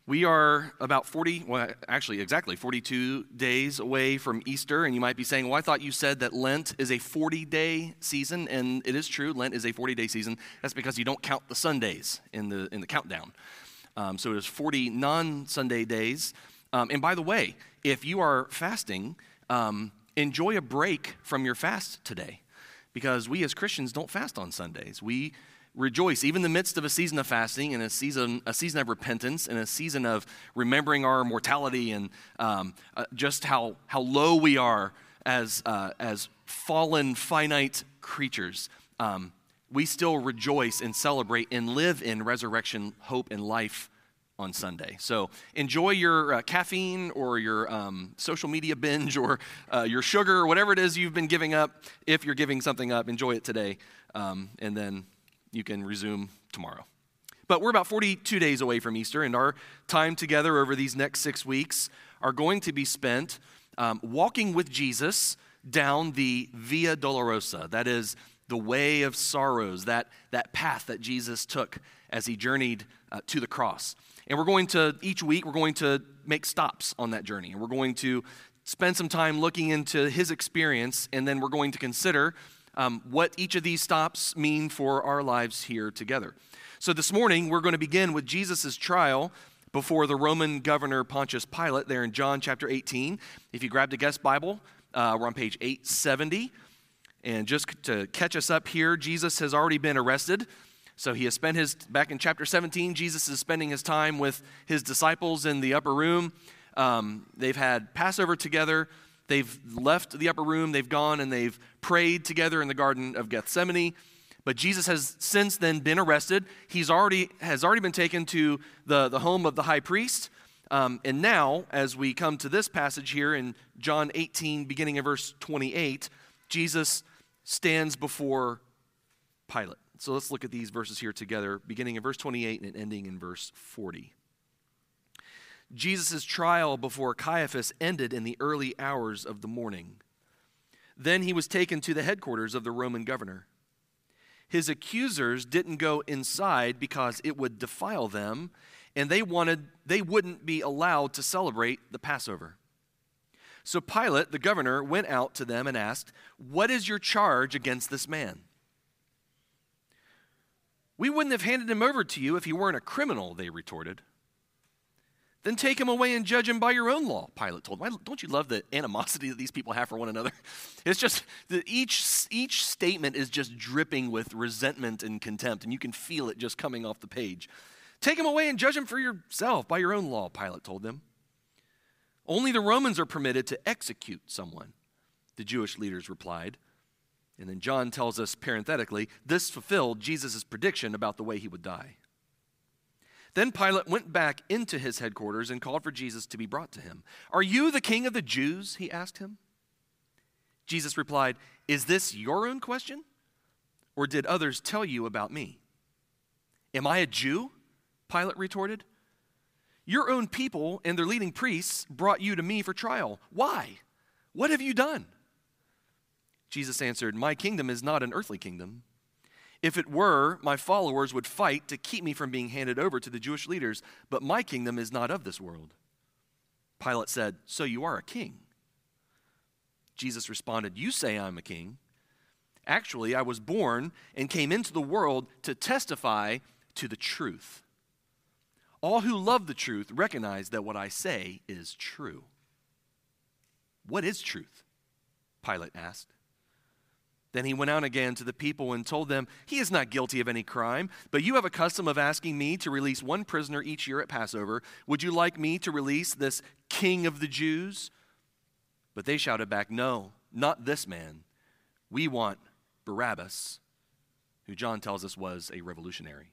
We are about exactly 42 days away from Easter, and you might be saying, well, I thought you said that Lent is a 40-day season, and it is true, Lent is a 40-day season. That's because you don't count the Sundays in the countdown. So it is 40 non-Sunday days. And by the way, if you are fasting, enjoy a break from your fast today, because we as Christians don't fast on Sundays. We rejoice, even in the midst of a season of fasting and a season of repentance and a season of remembering our mortality and just how low we are as fallen, finite creatures. We still rejoice and celebrate and live in resurrection, hope, and life on Sunday. So enjoy your caffeine or your social media binge or your sugar or whatever it is you've been giving up. If you're giving something up, enjoy it today, and then you can resume tomorrow. But we're about 42 days away from Easter, and our time together over these next 6 weeks are going to be spent walking with Jesus down the Via Dolorosa. That is the way of sorrows, that path that Jesus took as he journeyed to the cross. And each week, we're going to make stops on that journey. And we're going to spend some time looking into his experience, and then we're going to consider what each of these stops mean for our lives here together. So this morning, we're going to begin with Jesus' trial before the Roman governor Pontius Pilate there in John chapter 18. If you grabbed a guest Bible, we're on page 870. And just to catch us up here, Jesus has already been arrested. So he has back in chapter 17, Jesus is spending his time with his disciples in the upper room. They've had Passover together. They've left the upper room, they've gone and they've prayed together in the Garden of Gethsemane. But Jesus has since then been arrested. Has already been taken to the home of the high priest. And now, as we come to this passage here in John 18, beginning in verse 28, Jesus stands before Pilate. So let's look at these verses here together, beginning in verse 28 and ending in verse 40. Jesus' trial before Caiaphas ended in the early hours of the morning. Then he was taken to the headquarters of the Roman governor. His accusers didn't go inside because it would defile them, and they wouldn't be allowed to celebrate the Passover. So Pilate, the governor, went out to them and asked, "What is your charge against this man?" "We wouldn't have handed him over to you if he weren't a criminal," they retorted. "Then take him away and judge him by your own law," Pilate told them. Don't you love the animosity that these people have for one another? It's just that each statement is just dripping with resentment and contempt, and you can feel it just coming off the page. "Take him away and judge him for yourself by your own law," Pilate told them. "Only the Romans are permitted to execute someone," the Jewish leaders replied. And then John tells us parenthetically, this fulfilled Jesus' prediction about the way he would die. Then Pilate went back into his headquarters and called for Jesus to be brought to him. "Are you the king of the Jews?" he asked him. Jesus replied, "Is this your own question? Or did others tell you about me?" "Am I a Jew?" Pilate retorted. "Your own people and their leading priests brought you to me for trial. Why? What have you done?" Jesus answered, "My kingdom is not an earthly kingdom. If it were, my followers would fight to keep me from being handed over to the Jewish leaders, but my kingdom is not of this world." Pilate said, "So you are a king?" Jesus responded, "You say I'm a king. Actually, I was born and came into the world to testify to the truth. All who love the truth recognize that what I say is true." "What is truth?" Pilate asked. Then he went out again to the people and told them, "He is not guilty of any crime, but you have a custom of asking me to release one prisoner each year at Passover. Would you like me to release this king of the Jews?" But they shouted back, "No, not this man. We want Barabbas," who John tells us was a revolutionary.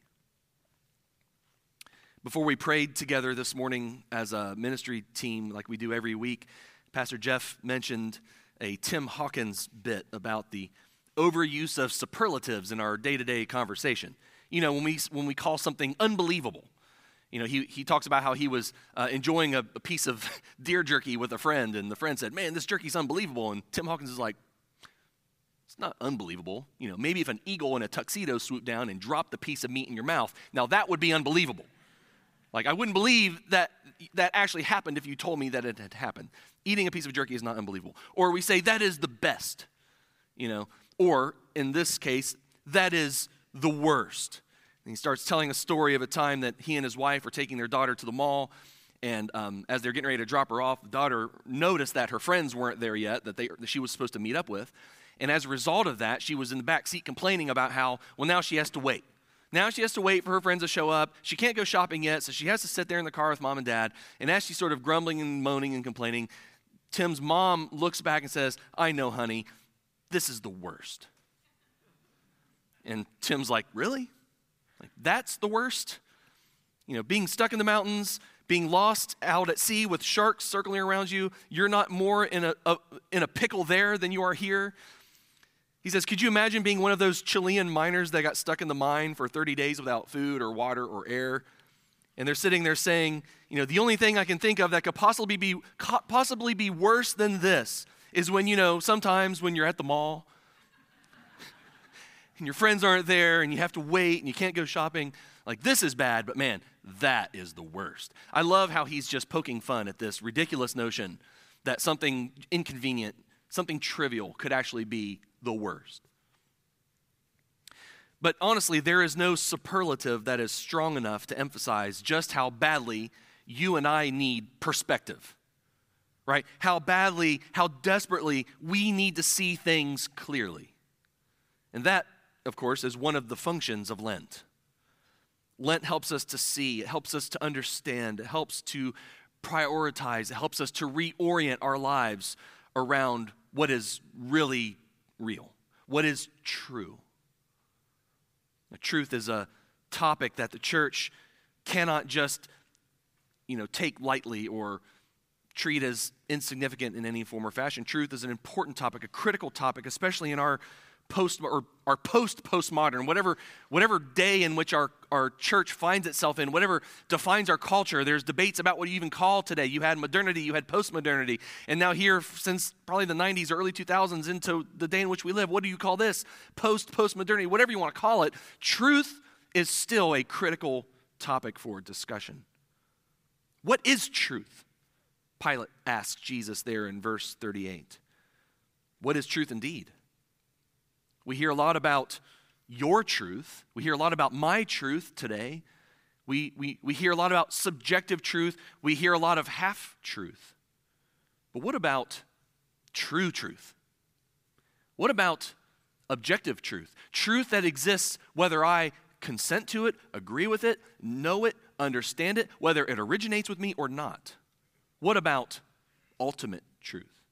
Before we prayed together this morning as a ministry team like we do every week, Pastor Jeff mentioned a Tim Hawkins bit about the overuse of superlatives in our day-to-day conversation. You know, when we call something unbelievable. You know, he talks about how he was enjoying a piece of deer jerky with a friend, and the friend said, "Man, this jerky's unbelievable." And Tim Hawkins is like, "It's not unbelievable. You know, maybe if an eagle in a tuxedo swooped down and dropped the piece of meat in your mouth, now that would be unbelievable." Like, I wouldn't believe that that actually happened if you told me that it had happened. Eating a piece of jerky is not unbelievable. Or we say, that is the best, Or, in this case, that is the worst. And he starts telling a story of a time that he and his wife were taking their daughter to the mall, and as they're getting ready to drop her off, the daughter noticed that her friends weren't there yet, that she was supposed to meet up with. And as a result of that, she was in the back seat complaining about how, well, now she has to wait. Now she has to wait for her friends to show up. She can't go shopping yet, so she has to sit there in the car with mom and dad. And as she's sort of grumbling and moaning and complaining, Tim's mom looks back and says, I know, honey, this is the worst. And Tim's like, really? Like, that's the worst? Being stuck in the mountains, being lost out at sea with sharks circling around you, you're not more in a pickle there than you are here. He says, could you imagine being one of those Chilean miners that got stuck in the mine for 30 days without food or water or air? And they're sitting there saying, the only thing I can think of that could possibly be worse than this is when, sometimes when you're at the mall and your friends aren't there and you have to wait and you can't go shopping. Like, this is bad, but man, that is the worst. I love how he's just poking fun at this ridiculous notion that something inconvenient, something trivial could actually be the worst. But honestly, there is no superlative that is strong enough to emphasize just how badly you and I need perspective, right? How badly, how desperately we need to see things clearly. And that, of course, is one of the functions of Lent. Lent helps us to see, it helps us to understand, it helps to prioritize, it helps us to reorient our lives around what is really real, what is true. Now, truth is a topic that the church cannot just, take lightly or treat as insignificant in any form or fashion. Truth is an important topic, a critical topic, especially in our post-postmodern, whatever day in which our church finds itself in, whatever defines our culture. There's debates about what you even call today. You had modernity, you had postmodernity, and now here since probably the 90s or early 2000s into the day in which we live, what do you call this? Postmodernity, whatever you want to call it. Truth is still a critical topic for discussion. What is truth? Pilate asked Jesus there in verse 38. What is truth indeed? We hear a lot about your truth. We hear a lot about my truth today. We hear a lot about subjective truth. We hear a lot of half-truth. But what about true truth? What about objective truth? Truth that exists whether I consent to it, agree with it, know it, understand it, whether it originates with me or not. What about ultimate truth?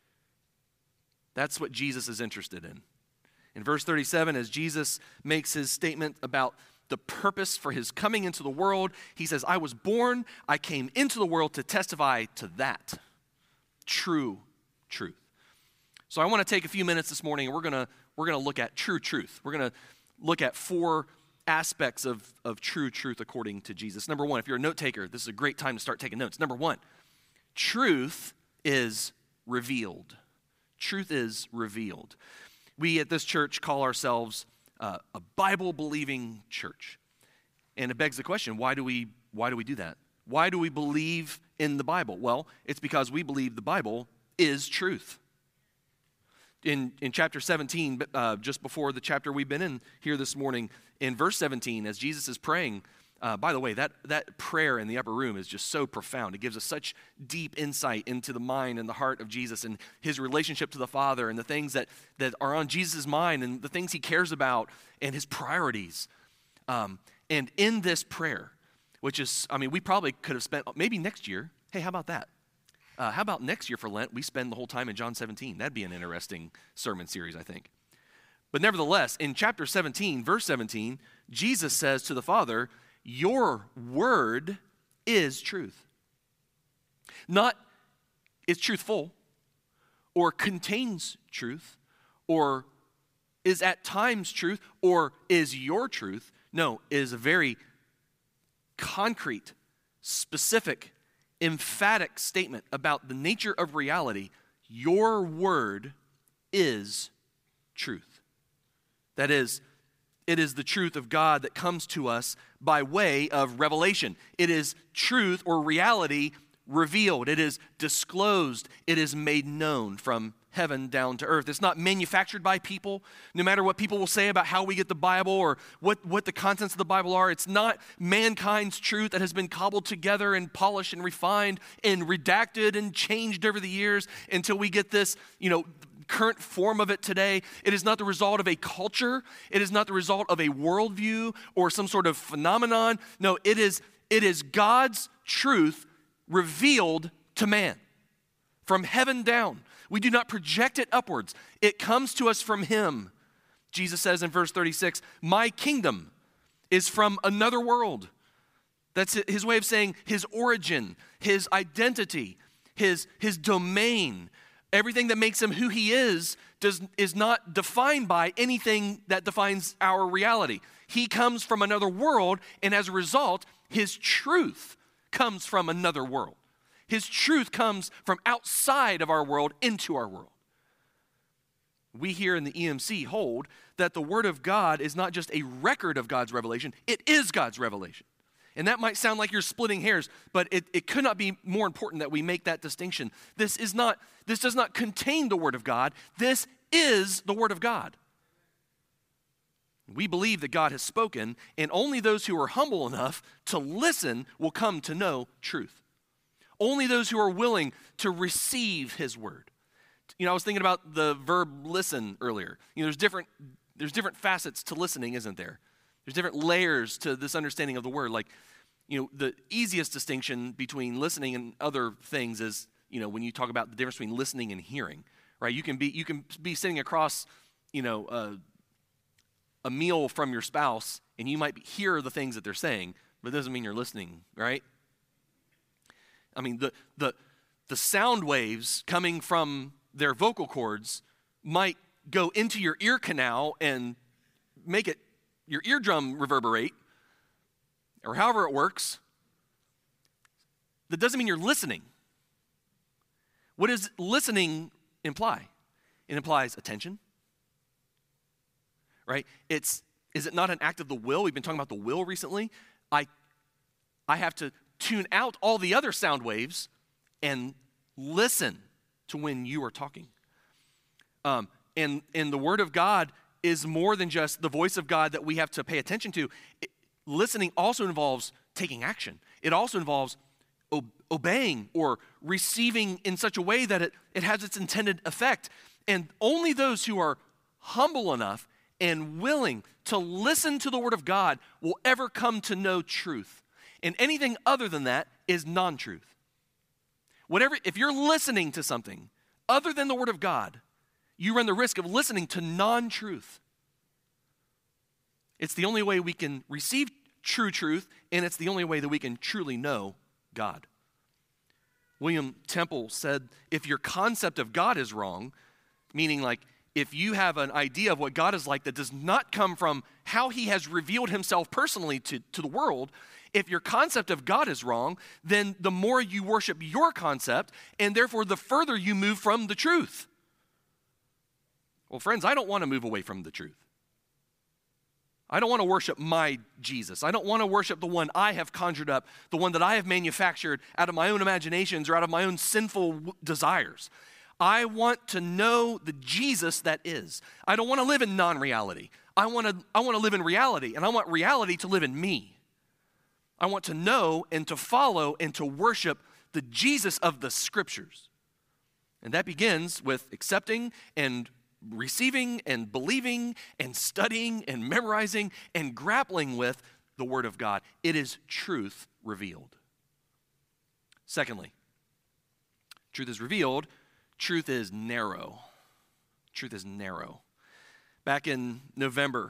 That's what Jesus is interested in. In verse 37, as Jesus makes his statement about the purpose for his coming into the world, he says, I was born, I came into the world to testify to that true truth. So I want to take a few minutes this morning, and we're going to look at true truth. We're going to look at 4 aspects of true truth according to Jesus. Number 1, if you're a note taker, this is a great time to start taking notes. Number 1, truth is revealed. Truth is revealed. We at this church call ourselves a Bible-believing church. And it begs the question, why do we do that? Why do we believe in the Bible? Well, it's because we believe the Bible is truth. In chapter 17, just before the chapter we've been in here this morning, in verse 17, as Jesus is praying, by the way, that prayer in the upper room is just so profound. It gives us such deep insight into the mind and the heart of Jesus and his relationship to the Father and the things that are on Jesus' mind and the things he cares about and his priorities. And in this prayer, which is, we probably could have spent, maybe next year, hey, how about that? How about next year for Lent, we spend the whole time in John 17? That'd be an interesting sermon series, I think. But nevertheless, in chapter 17, verse 17, Jesus says to the Father, your word is truth. Not is truthful or contains truth or is at times truth or is your truth. No, it is a very concrete, specific, emphatic statement about the nature of reality. Your word is truth. That is, It is the truth of God that comes to us by way of revelation. It is truth or reality revealed. It is disclosed. It is made known from heaven down to earth. It's not manufactured by people. No matter what people will say about how we get the Bible or what the contents of the Bible are, it's not mankind's truth that has been cobbled together and polished and refined and redacted and changed over the years until we get this, current form of it today. It is not the result of a culture. It is not the result of a worldview or some sort of phenomenon. No, it is God's truth revealed to man from heaven down. We do not project it upwards. It comes to us from him. Jesus says in verse 36, my kingdom is from another world. That's his way of saying his origin, his identity, his domain. Everything that makes him who he is not defined by anything that defines our reality. He comes from another world, and as a result, his truth comes from another world. His truth comes from outside of our world into our world. We here in the EMC hold that the Word of God is not just a record of God's revelation, it is God's revelation. And that might sound like you're splitting hairs, but it could not be more important that we make that distinction. This does not contain the Word of God. This is the Word of God. We believe that God has spoken, and only those who are humble enough to listen will come to know truth. Only those who are willing to receive his word. I was thinking about the verb listen earlier. There's different facets to listening, isn't there? There's different layers to this understanding of the word. Like, the easiest distinction between listening and other things is, when you talk about the difference between listening and hearing, right? You can be sitting across, a meal from your spouse, and you might hear the things that they're saying, but it doesn't mean you're listening, right? I mean, the sound waves coming from their vocal cords might go into your ear canal and make your eardrum reverberate, or however it works. That doesn't mean you're listening. What does listening imply? It implies attention, right? Is it not an act of the will? We've been talking about the will recently. I have to tune out all the other sound waves and listen to when you are talking. And the Word of God is more than just the voice of God that we have to pay attention to. Listening also involves taking action. It also involves obeying or receiving in such a way that it has its intended effect. And only those who are humble enough and willing to listen to the Word of God will ever come to know truth. And anything other than that is non-truth. If you're listening to something other than the Word of God, you run the risk of listening to non-truth. It's the only way we can receive true truth, and it's the only way that we can truly know God. William Temple said, if your concept of God is wrong, meaning like if you have an idea of what God is like that does not come from how he has revealed himself personally to the world, if your concept of God is wrong, then the more you worship your concept, and therefore the further you move from the truth. Well, friends, I don't want to move away from the truth. I don't want to worship my Jesus. I don't want to worship the one I have conjured up, the one that I have manufactured out of my own imaginations or out of my own sinful desires. I want to know the Jesus that is. I don't want to live in non-reality. I want to live in reality, and I want reality to live in me. I want to know and to follow and to worship the Jesus of the Scriptures. And that begins with accepting and receiving and believing and studying and memorizing and grappling with the Word of God. It is truth revealed. Secondly, truth is revealed. Truth is narrow. Truth is narrow. Back in November,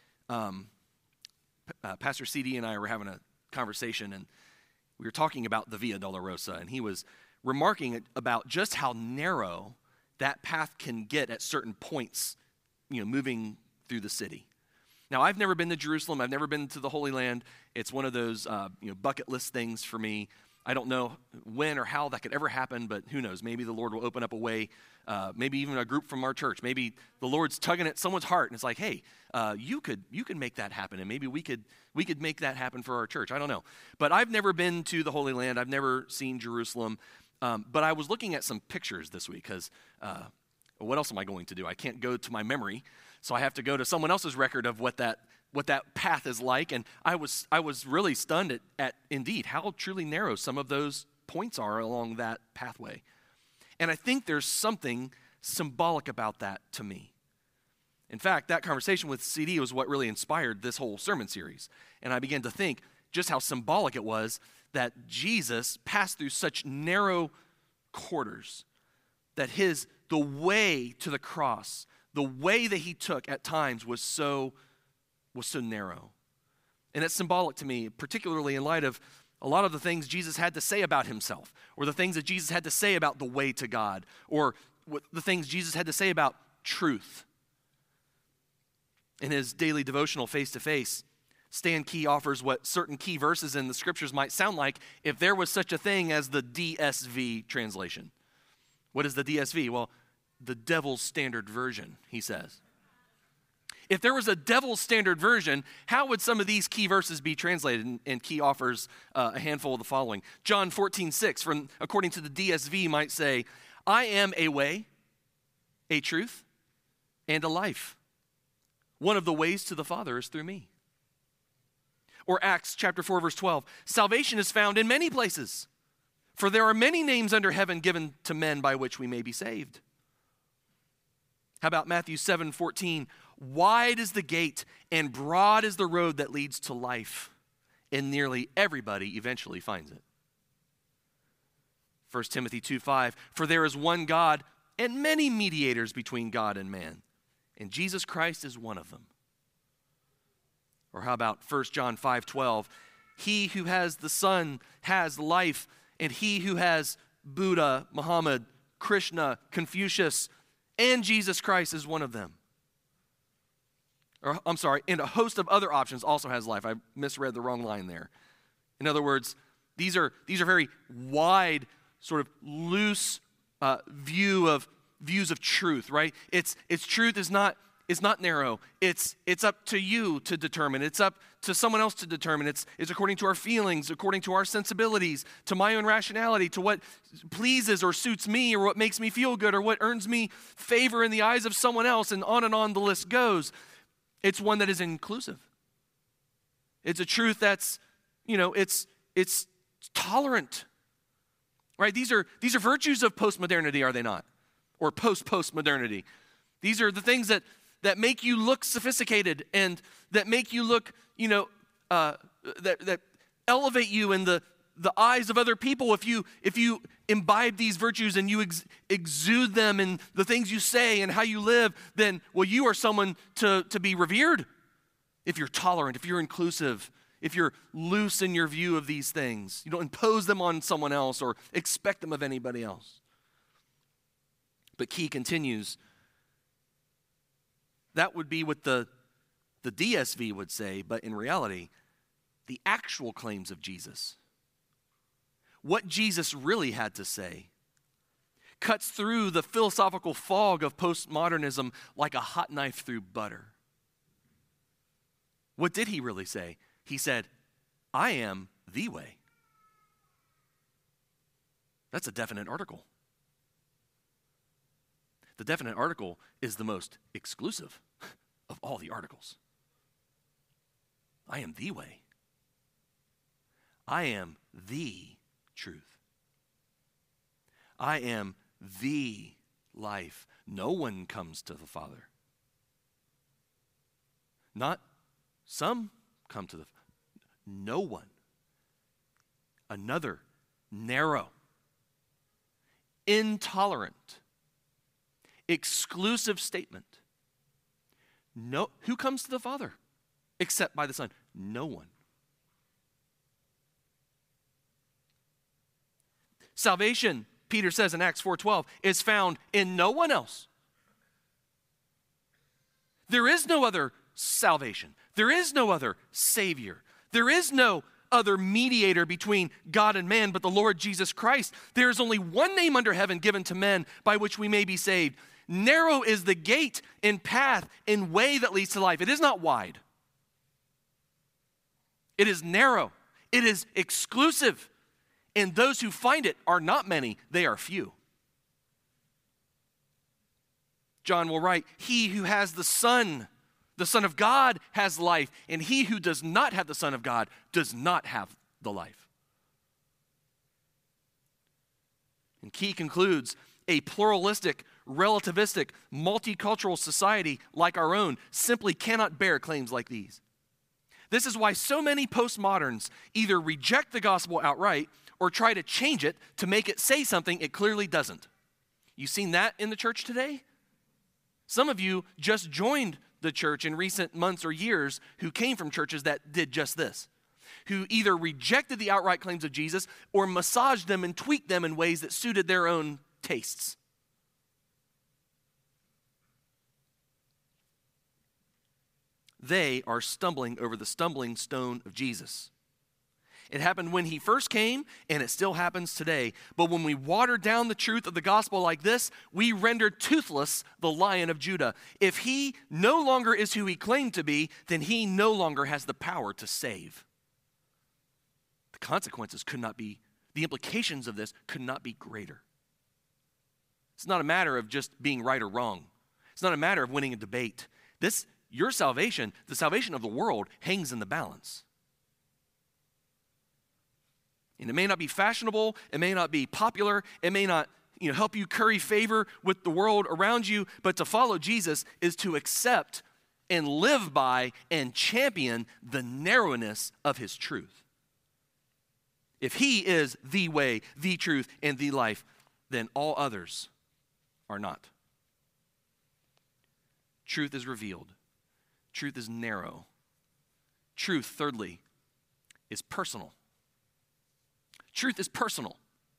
Pastor CD and I were having a conversation, and we were talking about the Via Dolorosa, and he was remarking about just how narrow that path can get at certain points, moving through the city. Now, I've never been to Jerusalem. I've never been to the Holy Land. It's one of those, bucket list things for me. I don't know when or how that could ever happen, but who knows? Maybe the Lord will open up a way, maybe even a group from our church. Maybe the Lord's tugging at someone's heart, and it's like, hey, you could make that happen, and maybe we could make that happen for our church. I don't know. But I've never been to the Holy Land. I've never seen Jerusalem. But I was looking at some pictures this week because what else am I going to do? I can't go to my memory, so I have to go to someone else's record of what that path is like. And I was really stunned at indeed how truly narrow some of those points are along that pathway. And I think there's something symbolic about that to me. In fact, that conversation with CD was what really inspired this whole sermon series. And I began to think just how symbolic it was that Jesus passed through such narrow quarters, that the way to the cross, the way that he took at times was so narrow. And it's symbolic to me, particularly in light of a lot of the things Jesus had to say about himself, or the things that Jesus had to say about the way to God, or the things Jesus had to say about truth. In his daily devotional face-to-face, Stan Key offers what certain key verses in the scriptures might sound like if there was such a thing as the DSV translation. What is the DSV? Well, the Devil's Standard Version, he says. If there was a Devil's Standard Version, how would some of these key verses be translated? And Key offers a handful of the following. John 14:6, according to the DSV, might say, I am a way, a truth, and a life. One of the ways to the Father is through me. Or Acts chapter 4, verse 12, salvation is found in many places, for there are many names under heaven given to men by which we may be saved. How about Matthew 7:14? Wide is the gate and broad is the road that leads to life, and nearly everybody eventually finds it. 1 Timothy 2:5, for there is one God and many mediators between God and man, and Jesus Christ is one of them. Or how about 1 John 5:12, he who has the Son has life, and he who has Buddha, Muhammad, Krishna, Confucius, and Jesus Christ is one of them. Or, I'm sorry, and a host of other options also has life. I misread the wrong line there. In other words, these are very wide, sort of loose views of truth, right? Its truth is not narrow. It's up to you to determine. It's up to someone else to determine. It's according to our feelings, according to our sensibilities, to my own rationality, to what pleases or suits me, or what makes me feel good, or what earns me favor in the eyes of someone else, and on the list goes. It's one that is inclusive. It's a truth that's, it's tolerant. Right? These are virtues of postmodernity, are they not? Or post-postmodernity. These are the things that make you look sophisticated, and that make you look, that elevate you in the eyes of other people. If you imbibe these virtues and you exude them in the things you say and how you live, then, well, you are someone to be revered. If you're tolerant, if you're inclusive, if you're loose in your view of these things, you don't impose them on someone else or expect them of anybody else. But Key continues, that would be what the DSV would say, but in reality, the actual claims of Jesus, what Jesus really had to say, cuts through the philosophical fog of postmodernism like a hot knife through butter. What did he really say? He said, I am the way. That's a definite article. The definite article is the most exclusive of all the articles. I am the way. I am the truth. I am the life. No one comes to the Father. Not some come to the Father. No one. Another narrow, intolerant, exclusive statement. No, who comes to the Father except by the Son? No one. Salvation, Peter says in Acts 4:12, is found in no one else. There is no other salvation. There is no other Savior. There is no other mediator between God and man but the Lord Jesus Christ. There is only one name under heaven given to men by which we may be saved. Narrow is the gate and path and way that leads to life. It is not wide. It is narrow. It is exclusive. And those who find it are not many, they are few. John will write, he who has the Son of God has life, and he who does not have the Son of God does not have the life. And Key concludes, a pluralistic, relativistic, multicultural society like our own simply cannot bear claims like these. This is why so many postmoderns either reject the gospel outright or try to change it to make it say something it clearly doesn't. You seen that in the church today? Some of you just joined the church in recent months or years who came from churches that did just this, who either rejected the outright claims of Jesus or massaged them and tweaked them in ways that suited their own tastes. They are stumbling over the stumbling stone of Jesus. It happened when he first came, and it still happens today. But when we water down the truth of the gospel like this, we render toothless the Lion of Judah. If he no longer is who he claimed to be, then he no longer has the power to save. The consequences could not be, the implications of this could not be greater. It's not a matter of just being right or wrong. It's not a matter of winning a debate. Your salvation, the salvation of the world, hangs in the balance. And it may not be fashionable, it may not be popular, it may not help you curry favor with the world around you, but to follow Jesus is to accept and live by and champion the narrowness of his truth. If he is the way, the truth, and the life, then all others are not. Truth is revealed. Truth is narrow. Truth, thirdly, is personal. Truth is personal.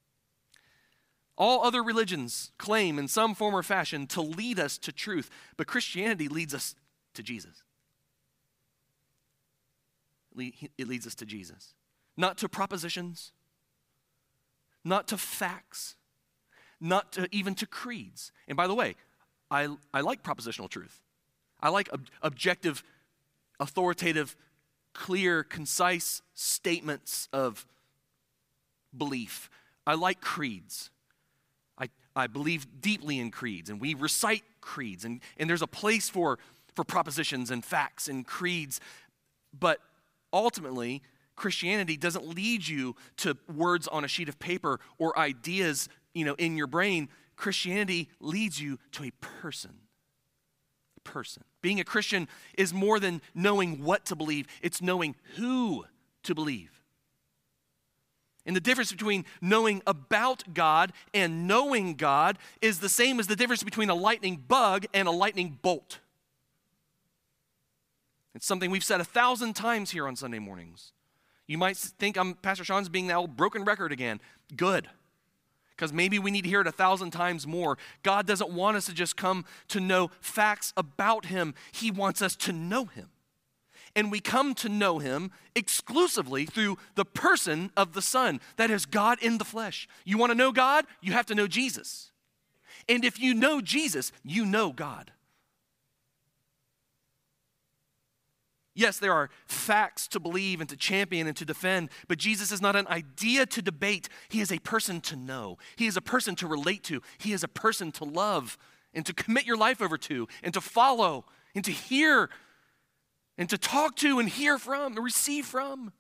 All other religions claim in some form or fashion to lead us to truth, but Christianity leads us to Jesus. It leads us to Jesus. Not to propositions, not to facts, not to even to creeds. And by the way, I like propositional truth. I like objective, authoritative, clear, concise statements of belief. I like creeds. I believe deeply in creeds, and we recite creeds, and there's a place for propositions and facts and creeds, but ultimately, Christianity doesn't lead you to words on a sheet of paper or ideas, in your brain. Christianity leads you to a person. Being a Christian is more than knowing what to believe. It's knowing who to believe. And the difference between knowing about God and knowing God is the same as the difference between a lightning bug and a lightning bolt. It's something we've said 1,000 times here on Sunday mornings. You might think Pastor Sean's being the old broken record again. Good. Because maybe we need to hear it 1,000 times more. God doesn't want us to just come to know facts about him. He wants us to know him. And we come to know him exclusively through the person of the Son. That is God in the flesh. You want to know God? You have to know Jesus. And if you know Jesus, you know God. Yes, there are facts to believe and to champion and to defend, but Jesus is not an idea to debate. He is a person to know. He is a person to relate to. He is a person to love and to commit your life over to and to follow and to hear and to talk to and hear from and receive from.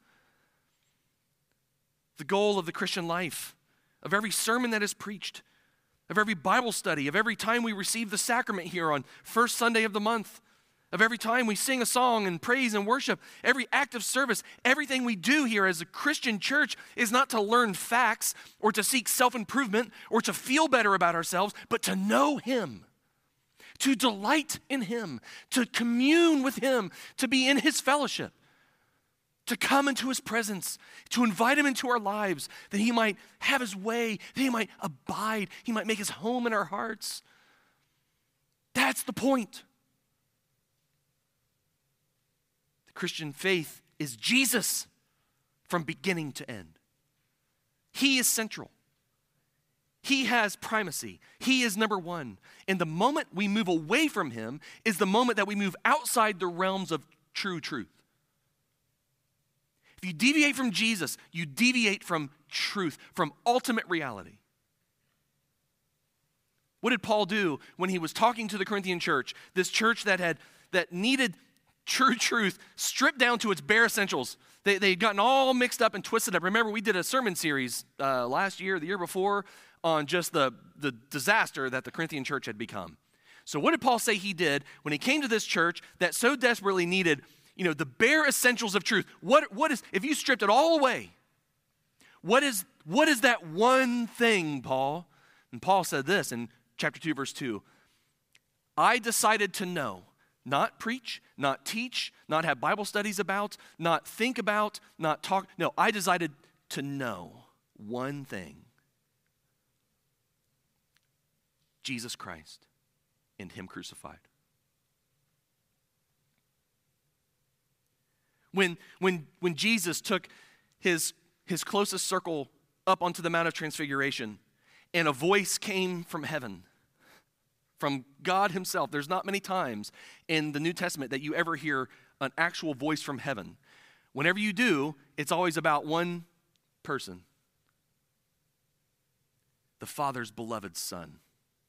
The goal of the Christian life, of every sermon that is preached, of every Bible study, of every time we receive the sacrament here on first Sunday of the month, of every time we sing a song and praise and worship, every act of service, everything we do here as a Christian church is not to learn facts or to seek self-improvement or to feel better about ourselves, but to know him, to delight in him, to commune with him, to be in his fellowship, to come into his presence, to invite him into our lives, that he might have his way, that he might abide, he might make his home in our hearts. That's the point. Christian faith is Jesus. from beginning to end. He is central. He has primacy. He is number one. And the moment we move away from him is the moment that we move outside the realms of true truth. If you deviate from Jesus, you deviate from truth, from ultimate reality. What did Paul do when he was talking to the Corinthian church, this church that needed true truth stripped down to its bare essentials? They'd gotten all mixed up and twisted up. Remember, we did a sermon series last year, the year before, on just the disaster that the Corinthian church had become. So what did Paul say he did when he came to this church that so desperately needed, the bare essentials of truth? What is, if you stripped it all away, what is that one thing, Paul? And Paul said this in chapter 2, verse 2. I decided to know, not preach, not teach, not have Bible studies about, not think about, not talk. No, I decided to know one thing. Jesus Christ and him crucified. When Jesus took his closest circle up onto the Mount of Transfiguration, and a voice came from heaven, from God himself. There's not many times in the New Testament that you ever hear an actual voice from heaven. Whenever you do, it's always about one person. The Father's beloved Son.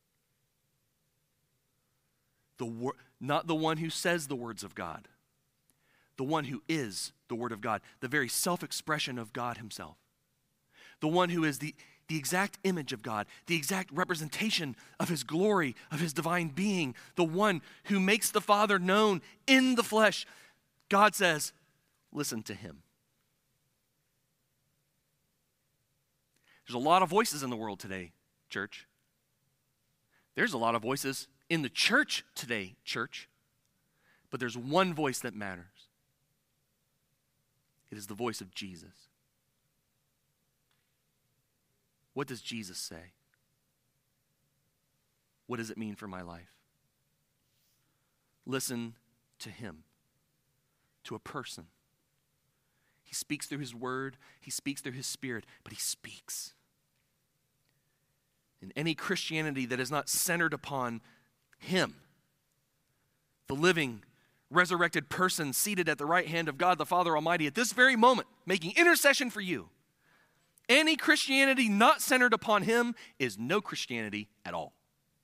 Not the one who says the words of God. The one who is the Word of God. The very self-expression of God himself. The one who is the exact image of God, the exact representation of his glory, of his divine being, the one who makes the Father known in the flesh. God says, listen to him. There's a lot of voices in the world today, church. There's a lot of voices in the church today, church. But there's one voice that matters. It is the voice of Jesus. What does Jesus say? What does it mean for my life? Listen to him, to a person. He speaks through his word, he speaks through his spirit, but he speaks. And any Christianity that is not centered upon him, the living, resurrected person seated at the right hand of God the Father Almighty at this very moment, making intercession for you, any Christianity not centered upon him is no Christianity at all.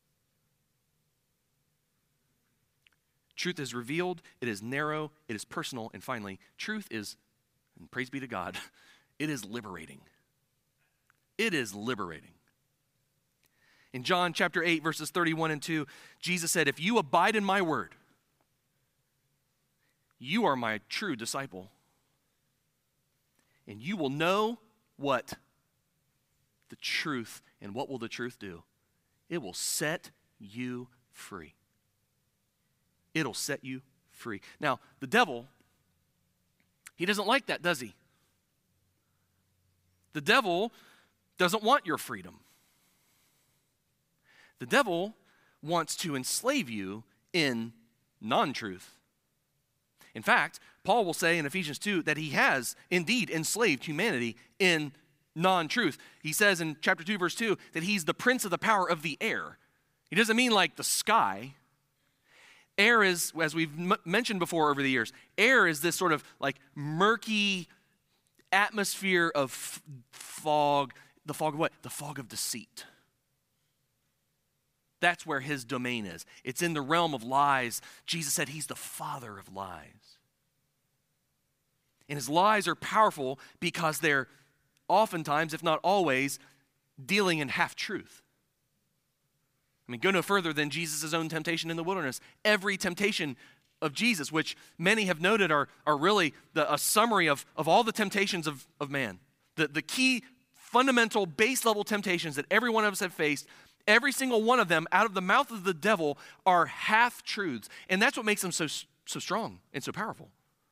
Truth is revealed, it is narrow, it is personal, and finally, truth is, and praise be to God, it is liberating. It is liberating. In John chapter 8, verses 31 and 2, Jesus said, if you abide in my word, you are my true disciple. And you will know what? The truth. And what will the truth do? It will set you free. It'll set you free. Now, the devil, he doesn't like that, does he? The devil doesn't want your freedom. The devil wants to enslave you in non-truth. In fact, Paul will say in Ephesians 2 that he has indeed enslaved humanity in non-truth. He says in chapter 2, verse 2, that he's the prince of the power of the air. He doesn't mean like the sky. Air is, as we've mentioned before over the years, air is this sort of like murky atmosphere of fog. The fog of what? The fog of deceit. That's where his domain is. It's in the realm of lies. Jesus said he's the father of lies. And his lies are powerful because they're oftentimes, if not always, dealing in half-truth. I mean, go no further than Jesus' own temptation in the wilderness. Every temptation of Jesus, which many have noted are really a summary of all the temptations of man. The key, fundamental, base-level temptations that every one of us have faced, every single one of them out of the mouth of the devil are half-truths. And that's what makes them so strong and so powerful.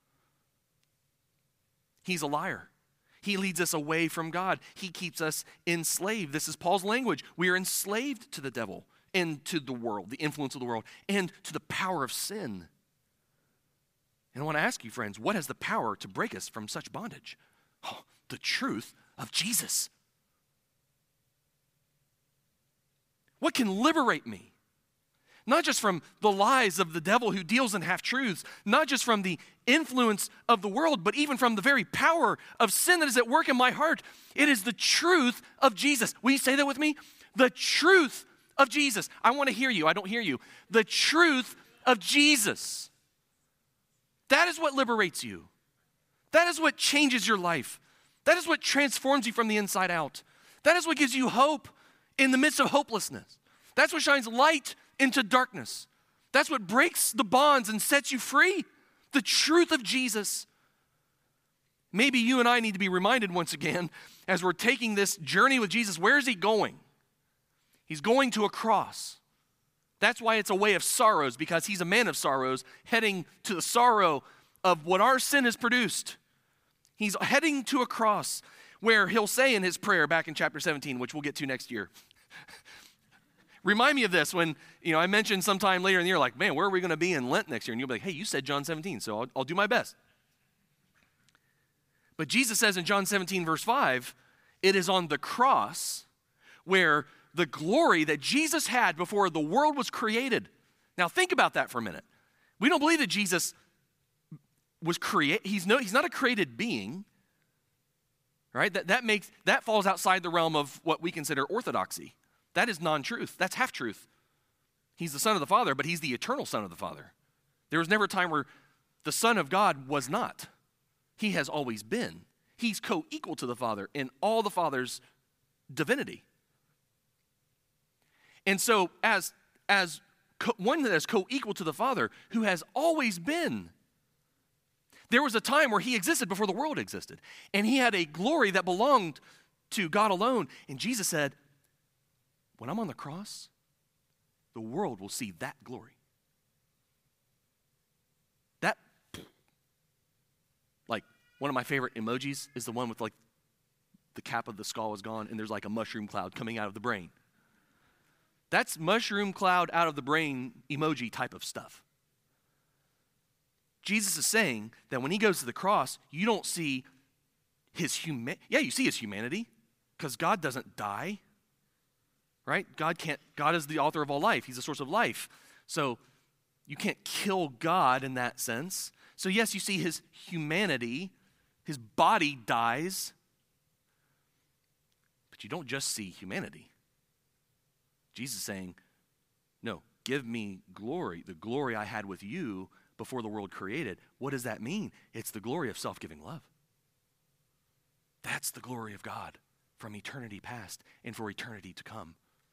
He's a liar. He leads us away from God. He keeps us enslaved. This is Paul's language. We are enslaved to the devil and to the world, the influence of the world, and to the power of sin. And I want to ask you, friends, what has the power to break us from such bondage? Oh, the truth of Jesus. What can liberate me? Not just from the lies of the devil who deals in half-truths, not just from the influence of the world, but even from the very power of sin that is at work in my heart. It is the truth of Jesus. Will you say that with me? The truth of Jesus. I want to hear you. I don't hear you. The truth of Jesus. That is what liberates you. That is what changes your life. That is what transforms you from the inside out. That is what gives you hope in the midst of hopelessness. That's what shines light into darkness. That's what breaks the bonds and sets you free. The truth of Jesus. Maybe you and I need to be reminded once again as we're taking this journey with Jesus, where is he going? He's going to a cross. That's why it's a way of sorrows, because he's a man of sorrows, heading to the sorrow of what our sin has produced. He's heading to a cross where he'll say in his prayer back in chapter 17, which we'll get to next year. Remind me of this when, I mentioned sometime later in the year, like, man, where are we going to be in Lent next year? And you'll be like, hey, you said John 17, so I'll do my best. But Jesus says in John 17, verse 5, it is on the cross where the glory that Jesus had before the world was created. Now think about that for a minute. We don't believe that Jesus was created. He's not a created being, right? That falls outside the realm of what we consider orthodoxy. That is non-truth. That's half-truth. He's the Son of the Father, but he's the eternal Son of the Father. There was never a time where the Son of God was not. He has always been. He's co-equal to the Father in all the Father's divinity. And so as one that is co-equal to the Father, who has always been, there was a time where he existed before the world existed. And he had a glory that belonged to God alone. And Jesus said, when I'm on the cross, the world will see that glory. That, like, one of my favorite emojis is the one with, like, the cap of the skull is gone and there's like a mushroom cloud coming out of the brain. That's mushroom cloud out of the brain emoji type of stuff. Jesus is saying that when he goes to the cross, you don't see his you see his humanity, because God doesn't die. Right? God is the author of all life. He's the source of life. So you can't kill God in that sense. So yes, you see his humanity. His body dies. But you don't just see humanity. Jesus is saying, no, give me glory, the glory I had with you before the world created. What does that mean? It's the glory of self-giving love. That's the glory of God from eternity past and for eternity to come.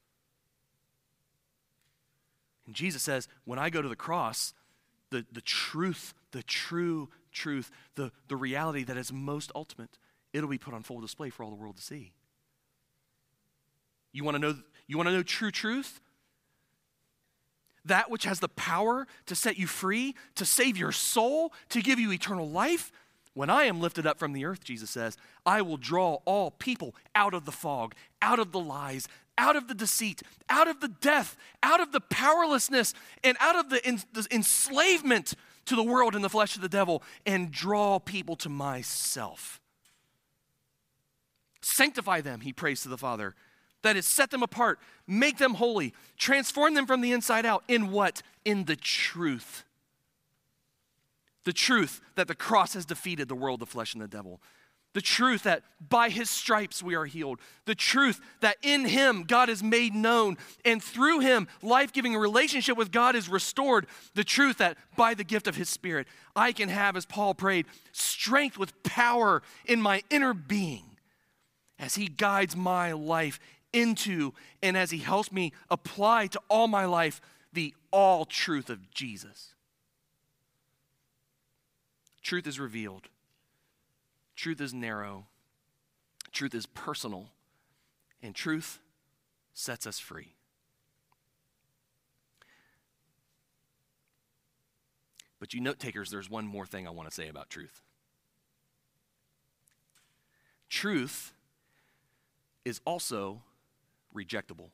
And Jesus says, when I go to the cross, the truth, the true truth, the reality that is most ultimate, it'll be put on full display for all the world to see. You want to know true truth? That which has the power to set you free, to save your soul, to give you eternal life. When I am lifted up from the earth, Jesus says, I will draw all people out of the fog, out of the lies, out of the deceit, out of the death, out of the powerlessness, and out of the enslavement to the world and the flesh of the devil, and draw people to myself. Sanctify them, he prays to the Father. That is, set them apart, make them holy, transform them from the inside out. In what? In the truth. The truth that the cross has defeated the world, the flesh, and the devil. The truth that by his stripes we are healed. The truth that in him God is made known, and through him life-giving relationship with God is restored. The truth that by the gift of his Spirit I can have, as Paul prayed, strength with power in my inner being as he guides my life into, and as he helps me apply to all my life, the all truth of Jesus. Truth is revealed. Truth is narrow. Truth is personal. And truth sets us free. But you note takers, there's one more thing I want to say about truth. Truth is also rejectable.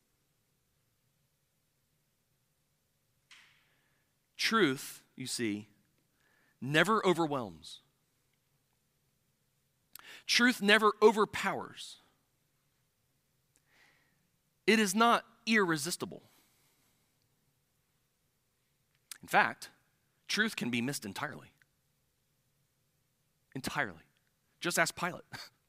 Truth, you see, never overwhelms. Truth never overpowers. It is not irresistible. In fact, truth can be missed entirely. Entirely. Just ask Pilate.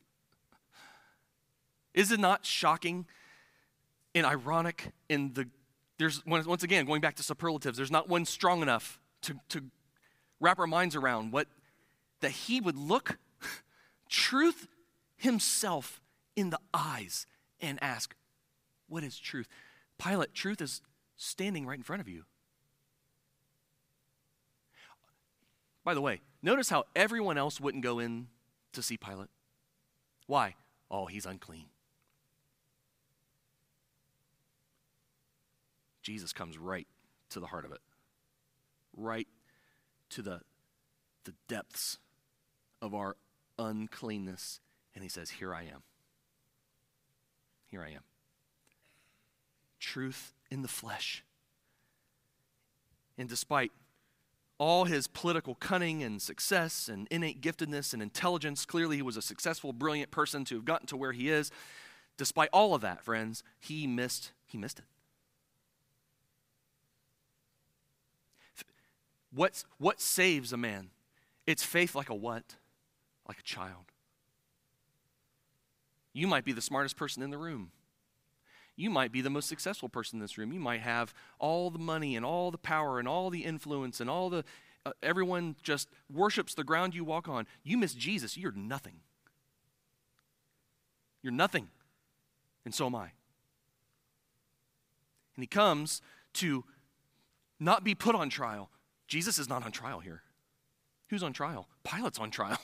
Is it not shocking and ironic once again, going back to superlatives, there's not one strong enough to wrap our minds around that he would look truth himself in the eyes and ask, what is truth? Pilate, truth is standing right in front of you. By the way, notice how everyone else wouldn't go in to see Pilate. Why? Oh, he's unclean. Jesus comes right to the heart of it, right to the depths of our uncleanness, and he says, here I am. Here I am. Truth in the flesh. And despite all his political cunning and success and innate giftedness and intelligence, clearly he was a successful, brilliant person to have gotten to where he is. Despite all of that, friends, he missed it. What saves a man? It's faith like a what? Like a child. You might be the smartest person in the room. You might be the most successful person in this room. You might have all the money and all the power and all the influence and all the, everyone just worships the ground you walk on. You miss Jesus, you're nothing. You're nothing. And so am I. And he comes to not be put on trial. Jesus is not on trial here. Who's on trial? Pilate's on trial.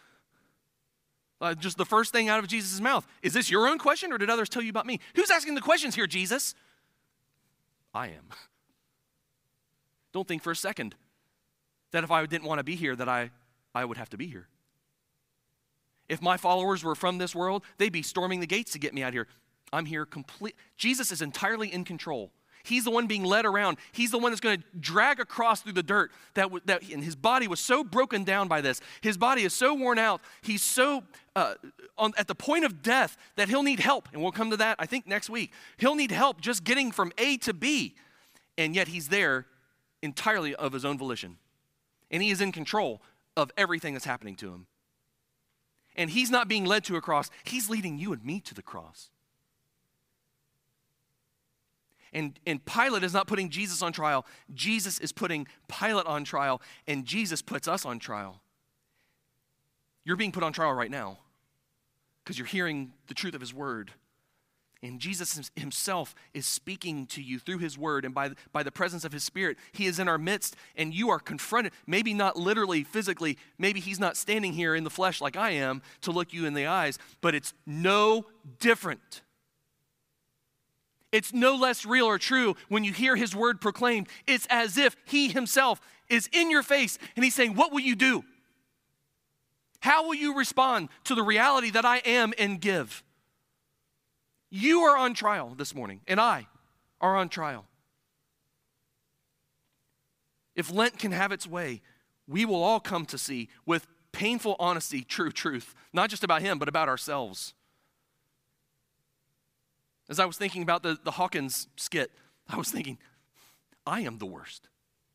Just the first thing out of Jesus' mouth. Is this your own question or did others tell you about me? Who's asking the questions here, Jesus? I am. Don't think for a second that if I didn't want to be here that I would have to be here. If my followers were from this world, they'd be storming the gates to get me out here. I'm here complete. Jesus is entirely in control. He's the one being led around. He's the one that's going to drag across through the dirt. And his body was so broken down by this. His body is so worn out. He's so at the point of death that he'll need help. And we'll come to that, I think, next week. He'll need help just getting from A to B. And yet he's there entirely of his own volition. And he is in control of everything that's happening to him. And he's not being led to a cross. He's leading you and me to the cross. And Pilate is not putting Jesus on trial. Jesus is putting Pilate on trial, and Jesus puts us on trial. You're being put on trial right now because you're hearing the truth of his word. And Jesus himself is speaking to you through his word, and by the presence of his Spirit, he is in our midst, and you are confronted, maybe not literally, physically, maybe he's not standing here in the flesh like I am to look you in the eyes, but it's no different. It's no less real or true when you hear his word proclaimed. It's as if he himself is in your face and he's saying, what will you do? How will you respond to the reality that I am and give? You are on trial this morning, and I are on trial. If Lent can have its way, we will all come to see with painful honesty true truth, not just about him, but about ourselves. As I was thinking about the Hawkins skit, I was thinking, I am the worst.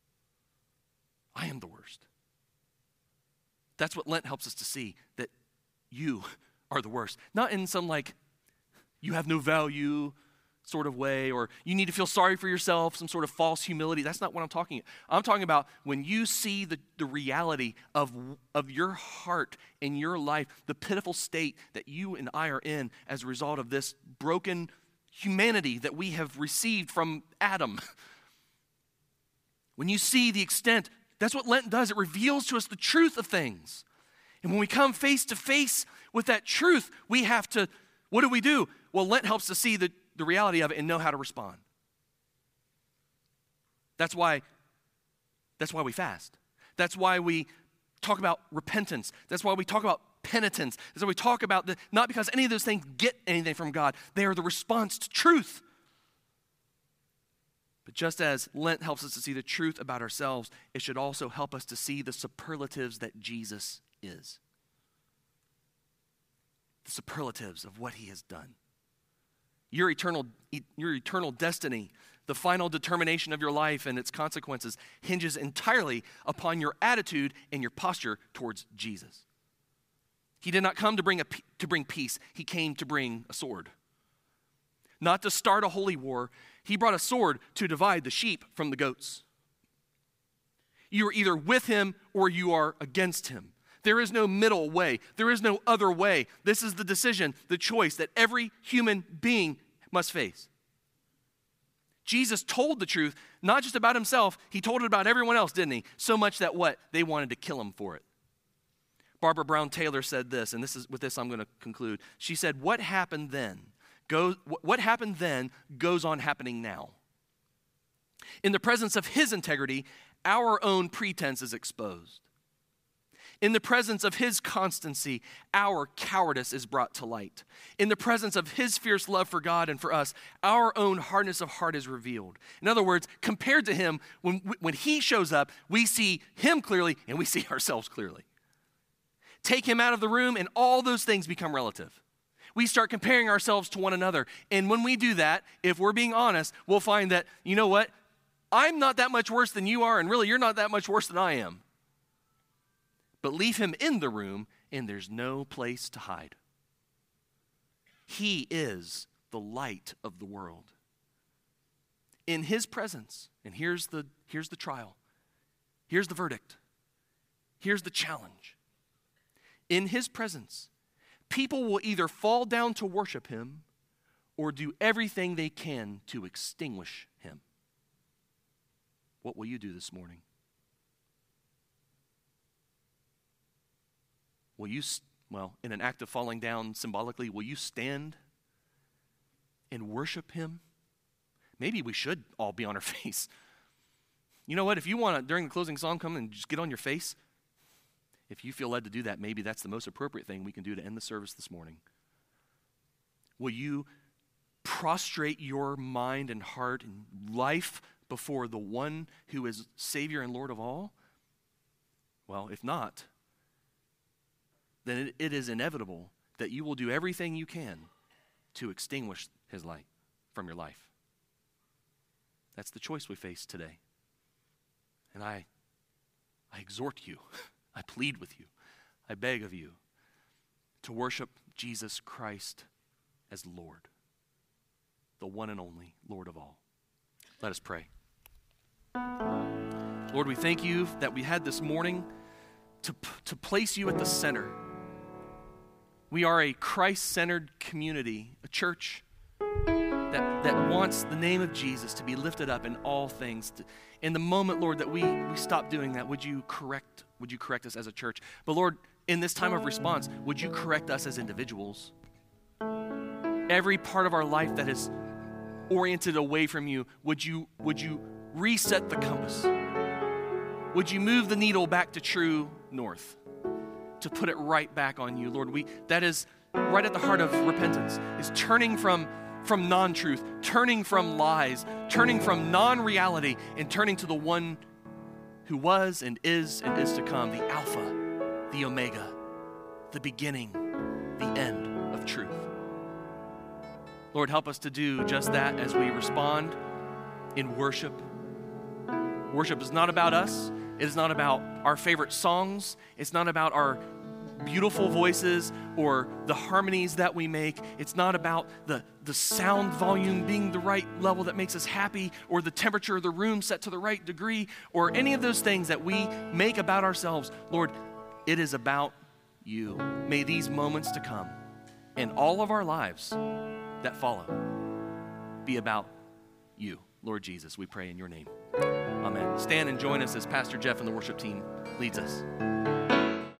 I am the worst. That's what Lent helps us to see, that you are the worst. Not in some you have no value sort of way, or you need to feel sorry for yourself, some sort of false humility. That's not what I'm talking about. I'm talking about when you see the reality of your heart and your life, the pitiful state that you and I are in as a result of this broken humanity that we have received from Adam. When you see the extent, that's what Lent does. It reveals to us the truth of things. And when we come face to face with that truth, we have to, what do? Well, Lent helps us see the reality of it and know how to respond. That's why we fast. That's why we talk about repentance. That's why we talk about penitence. That's why we talk about not because any of those things get anything from God. They are the response to truth. But just as Lent helps us to see the truth about ourselves, it should also help us to see the superlatives that Jesus is. the superlatives of what he has done. Your eternal destiny, the final determination of your life and its consequences, hinges entirely upon your attitude and your posture towards Jesus. He did not come to bring peace. He came to bring a sword. Not to start a holy war. He brought a sword to divide the sheep from the goats. You are either with him or you are against him. There is no middle way. There is no other way. This is the decision, the choice that every human being must face. Jesus told the truth, not just about himself, he told it about everyone else, didn't he? So much that what? They wanted to kill him for it. Barbara Brown Taylor said this, and with this I'm going to conclude. She said, what happened then goes on happening now. In the presence of his integrity, our own pretense is exposed. In the presence of his constancy, our cowardice is brought to light. In the presence of his fierce love for God and for us, our own hardness of heart is revealed. In other words, compared to him, when he shows up, we see him clearly and we see ourselves clearly. Take him out of the room and all those things become relative. We start comparing ourselves to one another. And when we do that, if we're being honest, we'll find that, you know what? I'm not that much worse than you are, and really you're not that much worse than I am. But leave him in the room, and there's no place to hide. He is the light of the world. In his presence, and here's the trial. Here's the verdict. Here's the challenge. In his presence, people will either fall down to worship him or do everything they can to extinguish him. What will you do this morning? Will you, in an act of falling down symbolically, will you stand and worship him? Maybe we should all be on our face. You know what? If you want to, during the closing song, come and just get on your face. If you feel led to do that, maybe that's the most appropriate thing we can do to end the service this morning. Will you prostrate your mind and heart and life before the one who is Savior and Lord of all? Well, if not, then it is inevitable that you will do everything you can to extinguish his light from your life. That's the choice we face today. And I exhort you, I plead with you, I beg of you to worship Jesus Christ as Lord, the one and only Lord of all. Let us pray. Lord, we thank you that we had this morning to place you at the center. We are a Christ-centered community, a church that wants the name of Jesus to be lifted up in all things. In the moment, Lord, that we stop doing that, would you correct us as a church? But Lord, in this time of response, would you correct us as individuals? Every part of our life that is oriented away from you, would you reset the compass? Would you move the needle back to true north? To put it right back on you, Lord. That is right at the heart of repentance, is turning from non-truth, turning from lies, turning from non-reality, and turning to the one who was and is to come, the Alpha, the Omega, the beginning, the end of truth. Lord, help us to do just that as we respond in worship. Worship is not about us. It is not about our favorite songs. It's not about our beautiful voices or the harmonies that we make. It's not about the sound volume being the right level that makes us happy, or the temperature of the room set to the right degree, or any of those things that we make about ourselves. Lord, it is about you. May these moments to come and all of our lives that follow be about you. Lord Jesus, we pray in your name. Amen. Stand and join us as Pastor Jeff and the worship team leads us.